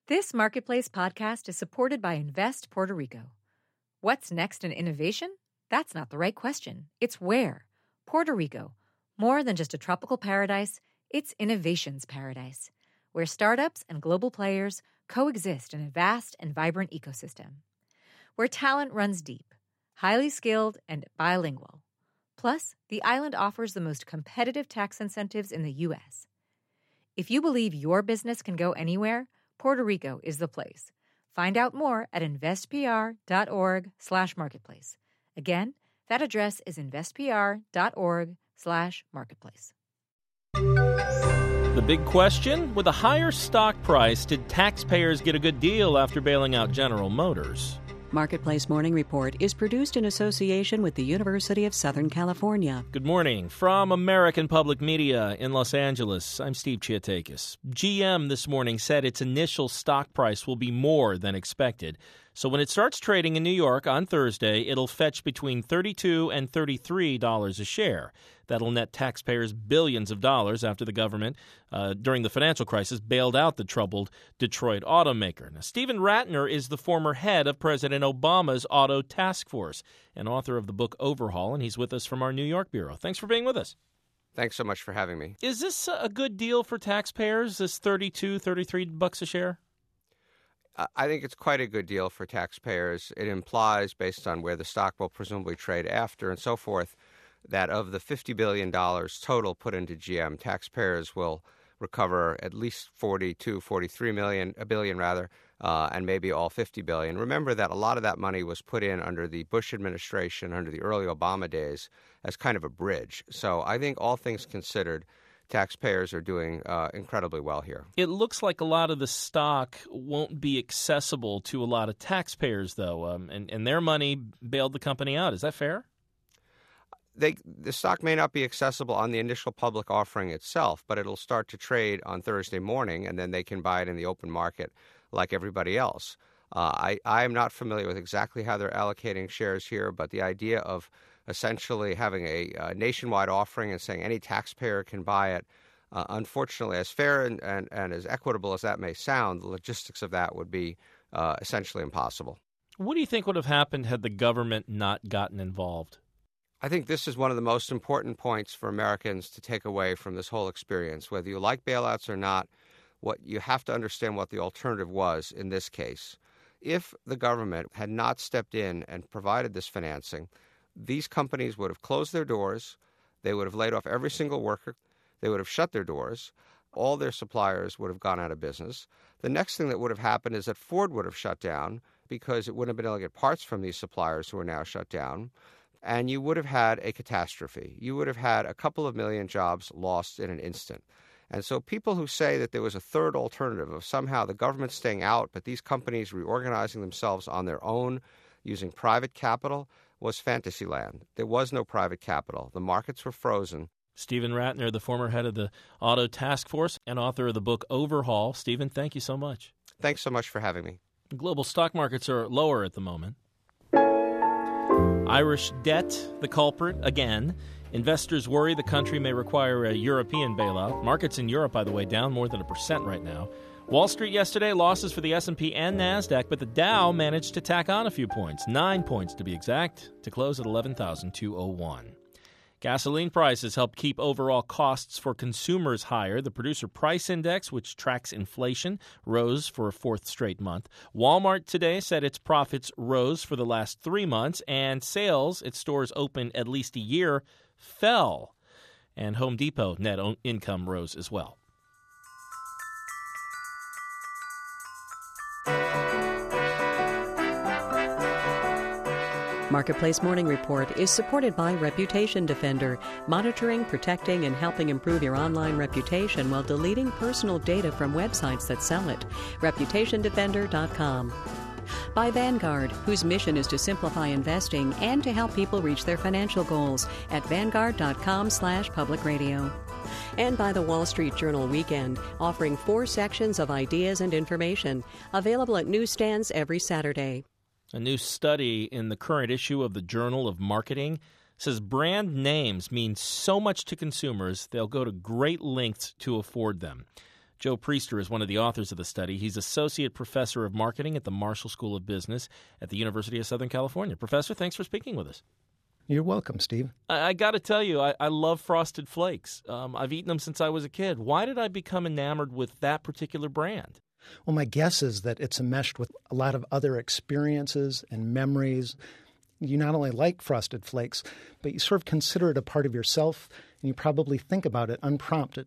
This Marketplace podcast is supported by Invest Puerto Rico. What's next in innovation? That's not the right question. It's where. Puerto Rico. More than just a tropical paradise, it's innovation's paradise, where startups and global players coexist in a vast and vibrant ecosystem. Where talent runs deep, highly skilled, and bilingual. Plus, the island offers the most competitive tax incentives in the U.S. If you believe your business can go anywhere, Puerto Rico is the place. Find out more at investpr.org/marketplace. Again, that address is investpr.org/marketplace. The big question, with a higher stock price, did taxpayers get a good deal after bailing out General Motors? Marketplace Morning Report is produced in association with the University of Southern California. Good morning. From American Public Media in Los Angeles, I'm Steve Chiatakis. GM this morning said its initial stock price will be more than expected. So when it starts trading in New York on Thursday, it'll fetch between $32 and $33 a share. That'll net taxpayers billions of dollars after the government, during the financial crisis, bailed out the troubled Detroit automaker. Now, Stephen Ratner is the former head of President Obama's Auto Task Force and author of the book Overhaul, and he's with us from our New York bureau. Thanks for being with us. Thanks so much for having me. Is this a good deal for taxpayers, this $33 a share? I think it's quite a good deal for taxpayers. It implies, based on where the stock will presumably trade after and so forth, that of the $50 billion total put into GM, taxpayers will recover at least $43 billion, and maybe all $50 billion. Remember that a lot of that money was put in under the Bush administration, under the early Obama days, as kind of a bridge. So I think all things considered, taxpayers are doing incredibly well here. It looks like a lot of the stock won't be accessible to a lot of taxpayers, though, and their money bailed the company out. Is that fair? The stock may not be accessible on the initial public offering itself, but it'll start to trade on Thursday morning, and then they can buy it in the open market like everybody else. I am not familiar with exactly how they're allocating shares here, but the idea of essentially having a nationwide offering and saying any taxpayer can buy it, unfortunately, as fair and as equitable as that may sound, the logistics of that would be essentially impossible. What do you think would have happened had the government not gotten involved? I think this is one of the most important points for Americans to take away from this whole experience. Whether you like bailouts or not, what you have to understand what the alternative was in this case. If the government had not stepped in and provided this financing, these companies would have closed their doors, they would have laid off every single worker, they would have shut their doors, all their suppliers would have gone out of business. The next thing that would have happened is that Ford would have shut down because it wouldn't have been able to get parts from these suppliers who are now shut down. And you would have had a catastrophe. You would have had a couple of million jobs lost in an instant. And so people who say that there was a third alternative of somehow the government staying out, but these companies reorganizing themselves on their own using private capital was fantasy land. There was no private capital. The markets were frozen. Stephen Ratner, the former head of the Auto Task Force and author of the book Overhaul. Stephen, thank you so much. Thanks so much for having me. Global stock markets are lower at the moment. Irish debt, the culprit, again. Investors worry the country may require a European bailout. Markets in Europe, by the way, down more than 1% right now. Wall Street yesterday, losses for the S&P and NASDAQ, but the Dow managed to tack on a few points, 9 points to be exact, to close at 11,201. Gasoline prices helped keep overall costs for consumers higher. The Producer Price Index, which tracks inflation, rose for a fourth straight month. Walmart today said its profits rose for the last 3 months, and sales at stores open at least a year fell. And Home Depot net income rose as well. Marketplace Morning Report is supported by Reputation Defender, monitoring, protecting, and helping improve your online reputation while deleting personal data from websites that sell it. ReputationDefender.com. By Vanguard, whose mission is to simplify investing and to help people reach their financial goals at Vanguard.com/public radio. And by the Wall Street Journal Weekend, offering 4 sections of ideas and information, available at newsstands every Saturday. A new study in the current issue of the Journal of Marketing says brand names mean so much to consumers, they'll go to great lengths to afford them. Joe Priester is one of the authors of the study. He's Associate Professor of Marketing at the Marshall School of Business at the University of Southern California. Professor, thanks for speaking with us. You're welcome, Steve. I got to tell you, I love Frosted Flakes. I've eaten them since I was a kid. Why did I become enamored with that particular brand? Well, my guess is that it's enmeshed with a lot of other experiences and memories. You not only like Frosted Flakes, but you sort of consider it a part of yourself, and you probably think about it unprompted.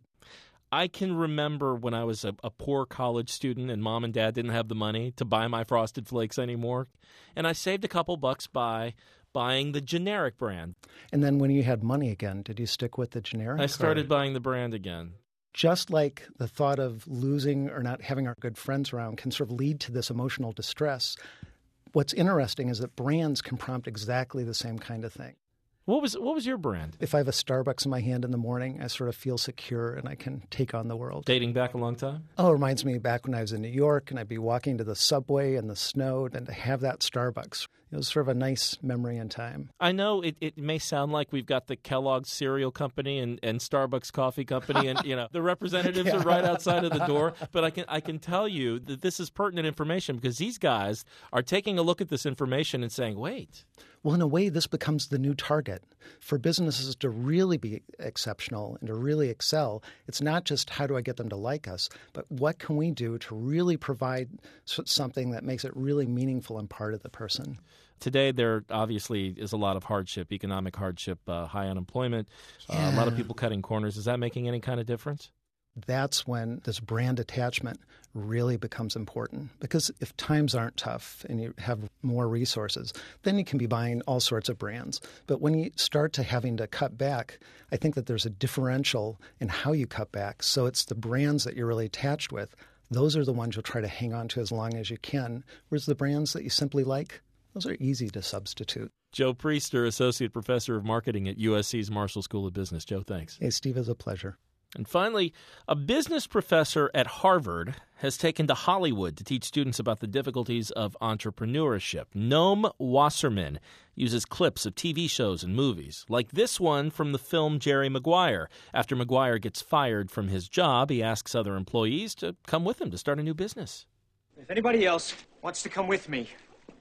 I can remember when I was a poor college student and Mom and Dad didn't have the money to buy my Frosted Flakes anymore, and I saved a couple bucks by buying the generic brand. And then when you had money again, did you stick with the generic? I started buying the brand again. Just like the thought of losing or not having our good friends around can sort of lead to this emotional distress, what's interesting is that brands can prompt exactly the same kind of thing. What was your brand? If I have a Starbucks in my hand in the morning, I sort of feel secure and I can take on the world. Dating back a long time? Oh, it reminds me back when I was in New York and I'd be walking to the subway in the snow and to have that Starbucks. It was sort of a nice memory in time. I know it may sound like we've got the Kellogg's cereal company and Starbucks coffee company and the representatives are right outside of the door, but I can tell you that this is pertinent information because these guys are taking a look at this information and saying, wait. Well, in a way, this becomes the new target. For businesses to really be exceptional and to really excel, it's not just how do I get them to like us, but what can we do to really provide something that makes it really meaningful and part of the person. Today, there obviously is a lot of hardship, economic hardship, high unemployment, a lot of people cutting corners. Is that making any kind of difference? That's when this brand attachment really becomes important. Because if times aren't tough and you have more resources, then you can be buying all sorts of brands. But when you start to having to cut back, I think that there's a differential in how you cut back. So it's the brands that you're really attached with. Those are the ones you'll try to hang on to as long as you can. Whereas the brands that you simply like, those are easy to substitute. Joe Priester, Associate Professor of Marketing at USC's Marshall School of Business. Joe, thanks. Hey, Steve, it's a pleasure. And finally, a business professor at Harvard has taken to Hollywood to teach students about the difficulties of entrepreneurship. Noam Wasserman uses clips of TV shows and movies, like this one from the film Jerry Maguire. After Maguire gets fired from his job, he asks other employees to come with him to start a new business. If anybody else wants to come with me,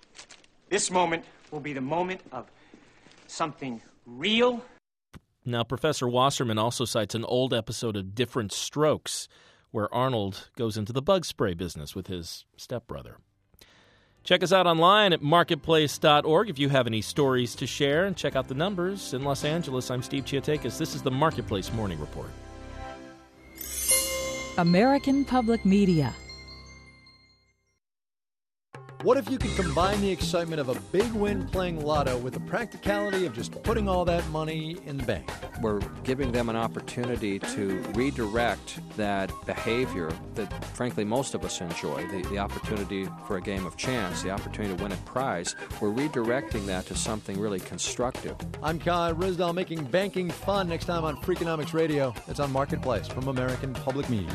this moment will be the moment of something real. Now, Professor Wasserman also cites an old episode of Different Strokes, where Arnold goes into the bug spray business with his stepbrother. Check us out online at marketplace.org if you have any stories to share, and check out the numbers. In Los Angeles, I'm Steve Chiatakis. This is the Marketplace Morning Report. American Public Media. What if you could combine the excitement of a big win playing lotto with the practicality of just putting all that money in the bank? We're giving them an opportunity to redirect that behavior that, frankly, most of us enjoy, the opportunity for a game of chance, the opportunity to win a prize. We're redirecting that to something really constructive. I'm Kai Risdall, making banking fun next time on Freakonomics Radio. It's on Marketplace from American Public Media.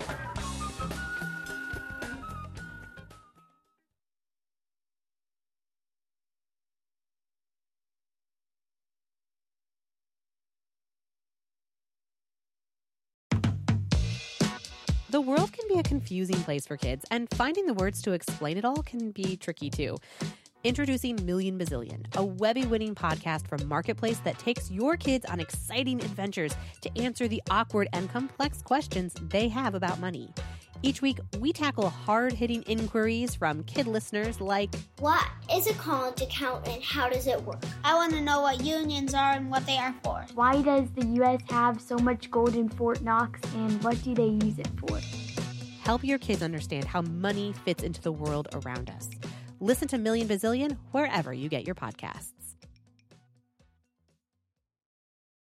The world can be a confusing place for kids, and finding the words to explain it all can be tricky too. Introducing Million Bazillion, a Webby-winning podcast from Marketplace that takes your kids on exciting adventures to answer the awkward and complex questions they have about money. Each week, we tackle hard-hitting inquiries from kid listeners like, what is a college account and how does it work? I want to know what unions are and what they are for. Why does the U.S. have so much gold in Fort Knox and what do they use it for? Help your kids understand how money fits into the world around us. Listen to Million Bazillion wherever you get your podcasts.